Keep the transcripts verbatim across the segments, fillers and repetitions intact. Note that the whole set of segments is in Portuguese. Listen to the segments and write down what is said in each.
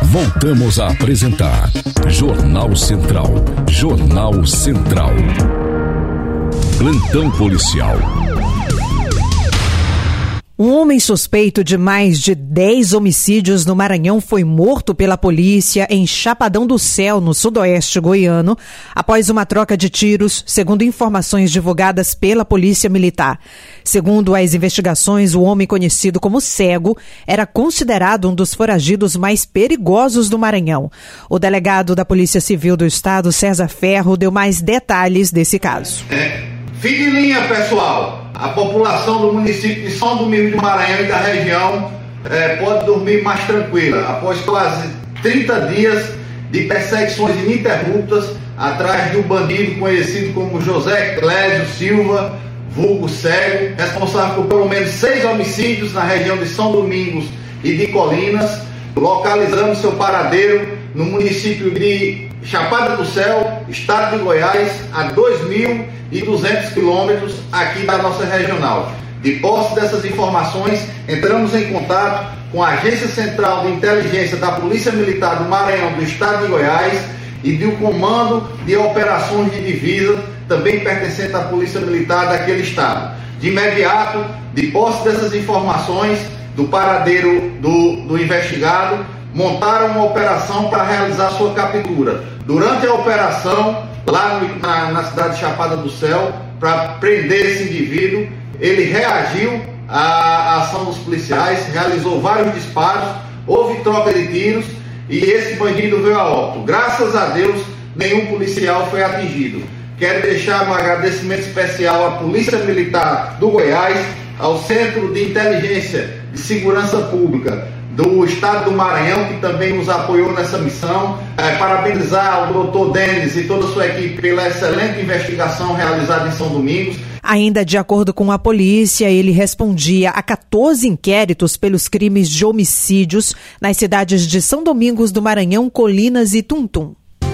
Voltamos a apresentar Jornal Central. Jornal Central. Plantão policial. Um homem suspeito de mais de dez homicídios no Maranhão foi morto pela polícia em Chapadão do Céu, no sudoeste goiano, após uma troca de tiros, segundo informações divulgadas pela Polícia Militar. Segundo as investigações, o homem conhecido como Cego era considerado um dos foragidos mais perigosos do Maranhão. O delegado da Polícia Civil do Estado, César Ferro, deu mais detalhes desse caso. É, fique em linha, pessoal. A população do município de São Domingos do Maranhão e da região é, pode dormir mais tranquila, após quase trinta dias de perseguições ininterruptas atrás de um bandido conhecido como José Clésio Silva, vulgo Cego, responsável por pelo menos seis homicídios na região de São Domingos e de Colinas, localizando seu paradeiro no município de Chapada do Céu, estado de Goiás, a dois mil e duzentos quilômetros aqui da nossa regional. De posse dessas informações, entramos em contato com a Agência Central de Inteligência da Polícia Militar do Maranhão do estado de Goiás e do Comando de Operações de Divisa, também pertencente à Polícia Militar daquele estado. De imediato, de posse dessas informações do paradeiro do, do investigado, montaram uma operação para realizar sua captura. Durante a operação, lá no, na, na cidade de Chapada do Céu, para prender esse indivíduo, ele reagiu à, à ação dos policiais, realizou vários disparos, houve troca de tiros e esse bandido veio a óbito. Graças a Deus, nenhum policial foi atingido. Quero deixar um agradecimento especial à Polícia Militar do Goiás, ao Centro de Inteligência de Segurança Pública do estado do Maranhão, que também nos apoiou nessa missão. É, parabenizar o doutor Denis e toda a sua equipe pela excelente investigação realizada em São Domingos. Ainda de acordo com a polícia, ele respondia a catorze inquéritos pelos crimes de homicídios nas cidades de São Domingos do Maranhão, Colinas e Tuntum.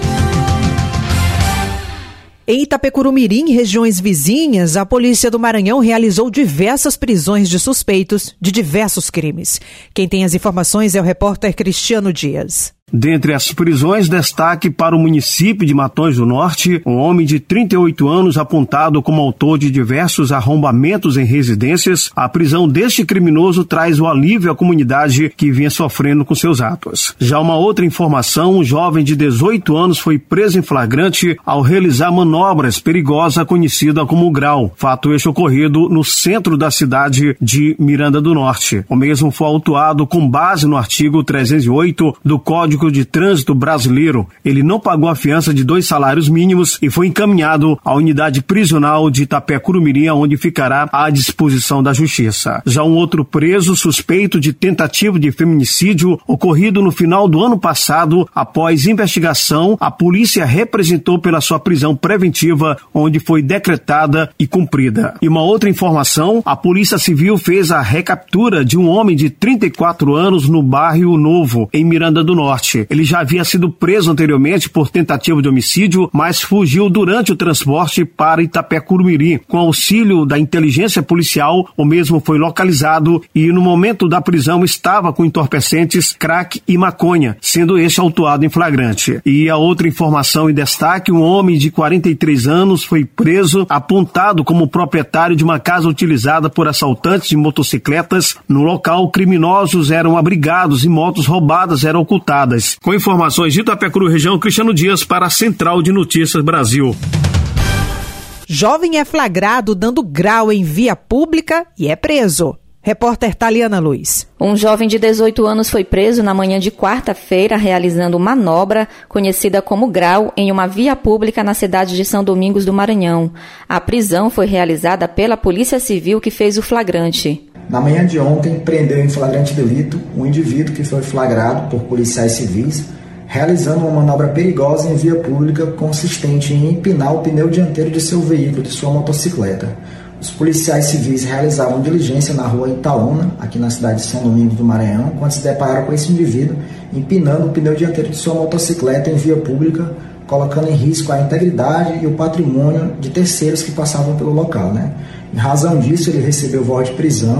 Em Itapecurumirim e regiões vizinhas, a polícia do Maranhão realizou diversas prisões de suspeitos de diversos crimes. Quem tem as informações é o repórter Cristiano Dias. Dentre as prisões, destaque para o município de Matões do Norte, um homem de trinta e oito anos apontado como autor de diversos arrombamentos em residências. A prisão deste criminoso traz o alívio à comunidade que vinha sofrendo com seus atos. Já uma outra informação, um jovem de dezoito anos foi preso em flagrante ao realizar manobras perigosas conhecida como grau. Fato este ocorrido no centro da cidade de Miranda do Norte. O mesmo foi autuado com base no artigo trezentos e oito do Código de Trânsito Brasileiro. Ele não pagou a fiança de dois salários mínimos e foi encaminhado à unidade prisional de Itapecurumirim, onde ficará à disposição da justiça. Já um outro preso suspeito de tentativa de feminicídio ocorrido no final do ano passado, após investigação, a polícia representou pela sua prisão preventiva, onde foi decretada e cumprida. E uma outra informação, a Polícia Civil fez a recaptura de um homem de trinta e quatro anos no bairro Novo, em Miranda do Norte. Ele já havia sido preso anteriormente por tentativa de homicídio, mas fugiu durante o transporte para Itapecurumirim. Com auxílio da inteligência policial, o mesmo foi localizado e no momento da prisão estava com entorpecentes, crack e maconha, sendo este autuado em flagrante. E a outra informação em destaque, um homem de quarenta e três anos foi preso, apontado como proprietário de uma casa utilizada por assaltantes de motocicletas. No local, criminosos eram abrigados e motos roubadas eram ocultadas. Com informações de Itapecuru região, Cristiano Dias para a Central de Notícias Brasil. Jovem é flagrado dando grau em via pública e é preso. Repórter Taliana Luiz. Um jovem de dezoito anos foi preso na manhã de quarta-feira realizando manobra conhecida como grau em uma via pública na cidade de São Domingos do Maranhão. A prisão foi realizada pela Polícia Civil, que fez o flagrante. Na manhã de ontem, prendeu em flagrante delito um indivíduo que foi flagrado por policiais civis realizando uma manobra perigosa em via pública consistente em empinar o pneu dianteiro de seu veículo, de sua motocicleta. Os policiais civis realizavam diligência na rua Itaúna, aqui na cidade de São Domingos do Maranhão, quando se depararam com esse indivíduo empinando o pneu dianteiro de sua motocicleta em via pública, colocando em risco a integridade e o patrimônio de terceiros que passavam pelo local, né? Em razão disso, ele recebeu voz de prisão,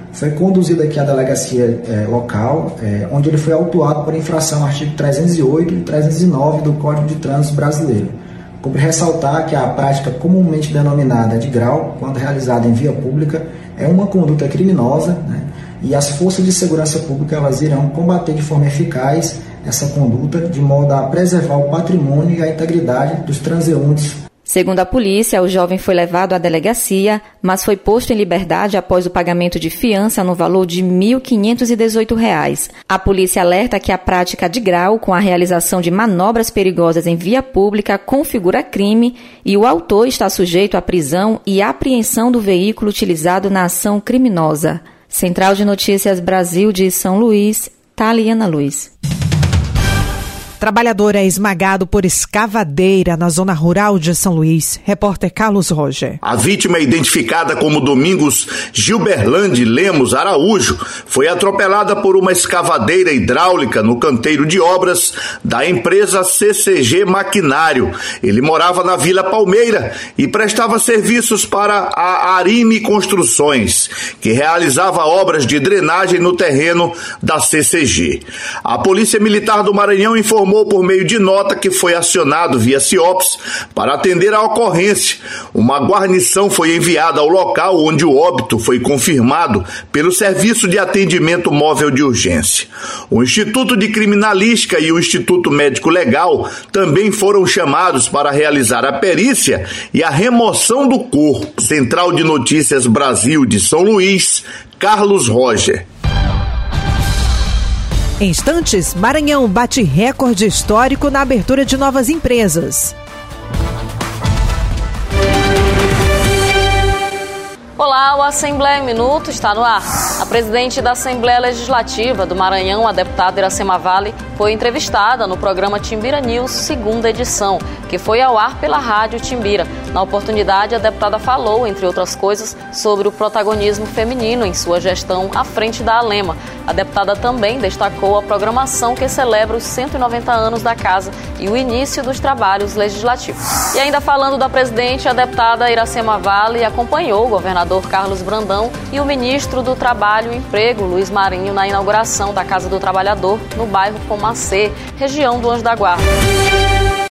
foi conduzido aqui à delegacia é, local, é, onde ele foi autuado por infração ao artigo trezentos e oito e trezentos e nove do Código de Trânsito Brasileiro. Cumpre ressaltar que a prática comumente denominada de grau, quando realizada em via pública, é uma conduta criminosa, né? E as forças de segurança pública elas irão combater de forma eficaz essa conduta, de modo a preservar o patrimônio e a integridade dos transeuntes. Segundo a polícia, o jovem foi levado à delegacia, mas foi posto em liberdade após o pagamento de fiança no valor de mil quinhentos e dezoito reais. A polícia alerta que a prática de grau com a realização de manobras perigosas em via pública configura crime e o autor está sujeito à prisão e apreensão do veículo utilizado na ação criminosa. Central de Notícias Brasil de São Luís, Taliana Luiz. Trabalhador é esmagado por escavadeira na zona rural de São Luís. Repórter Carlos Roger. A vítima é identificada como Domingos Gilberlande Lemos Araújo. Foi atropelada por uma escavadeira hidráulica no canteiro de obras da empresa C C G Maquinário. Ele morava na Vila Palmeira e prestava serviços para a Arime Construções, que realizava obras de drenagem no terreno da C C G. A Polícia Militar do Maranhão informou por meio de nota que foi acionado via CIOPS para atender a ocorrência. Uma guarnição foi enviada ao local onde o óbito foi confirmado pelo Serviço de Atendimento Móvel de Urgência. O Instituto de Criminalística e o Instituto Médico Legal também foram chamados para realizar a perícia e a remoção do corpo. Central de Notícias Brasil de São Luís, Carlos Roger. Em instantes, Maranhão bate recorde histórico na abertura de novas empresas. Olá, o Assembleia em Minuto está no ar. A presidente da Assembleia Legislativa do Maranhão, a deputada Iracema Vale, foi entrevistada no programa Timbira News, segunda edição, que foi ao ar pela rádio Timbira. Na oportunidade, a deputada falou, entre outras coisas, sobre o protagonismo feminino em sua gestão à frente da Alema. A deputada também destacou a programação que celebra os cento e noventa anos da casa e o início dos trabalhos legislativos. E ainda falando da presidente, a deputada Iracema Vale acompanhou o governador Carlos Brandão e o ministro do Trabalho e Emprego, Luiz Marinho, na inauguração da Casa do Trabalhador, no bairro Pomacê, região do Anjo da Guarda.